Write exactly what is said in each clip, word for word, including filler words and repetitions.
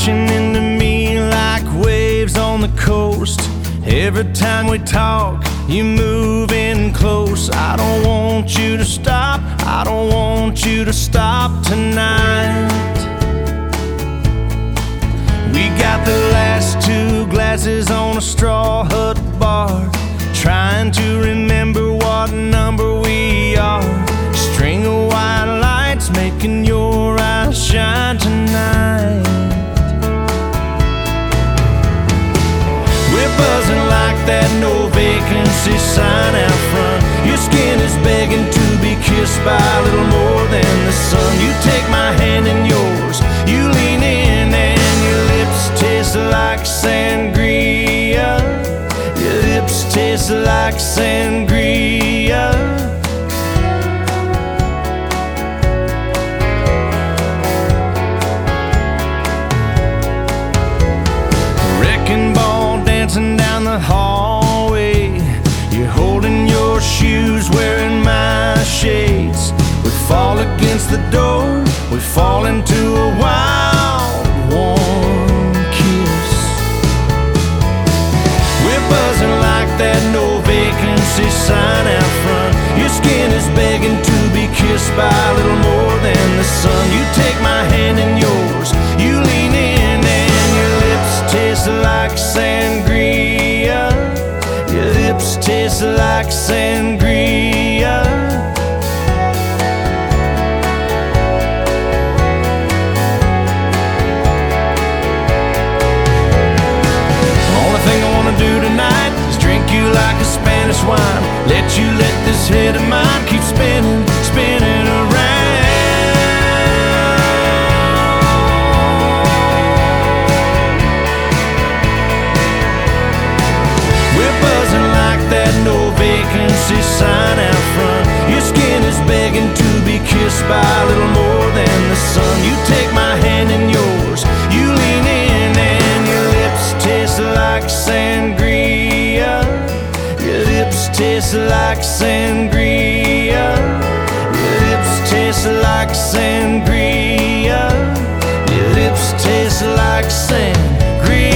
crashing into me like waves on the coast. Every time we talk, you move in close. I don't want you to stop, I don't want you to stop tonight. We got the last two glasses on a straw hut bar, trying to remember what number we are. String of white lights making your eyes shine tonight. We're buzzing like that no vacancy sign out front. Your skin is begging to be kissed by a little more than the sun. You take my hand in yours, you lean in, and your lips taste like sangria. Your lips taste like sangria. Wrecking ball dancing down the hallway. You're holding your shoes, wearing my shades. We fall against the door, we fall into a wild, warm kiss. We're buzzing like that no vacancy sign out front. Your skin is begging to be kissed by a little more than the sun. You take my hand in yours, you lean in, and your lips taste like sangria. Your lips taste like sangria. Only thing I wanna do tonight is drink you like a Spanish wine. Let you let this head of mine keep spinning, spinning around. That no vacancy sign out front. Your skin is begging to be kissed by a little more than the sun. You take my hand in yours, you lean in, and your lips taste like sangria. Your lips taste like sangria. Your lips taste like sangria. Your lips taste like sangria.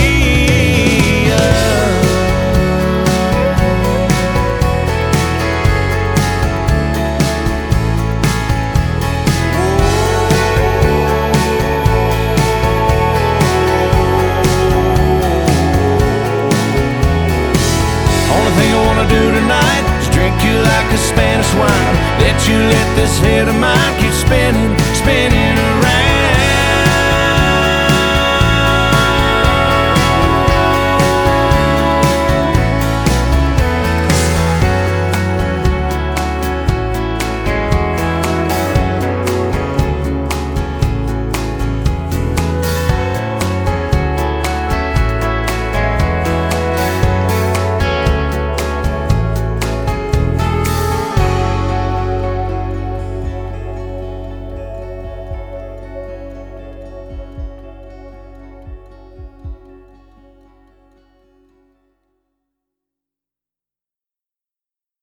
Do tonight is drink you like a Spanish wine. Let you let this head of mine keep spinning, spinning around.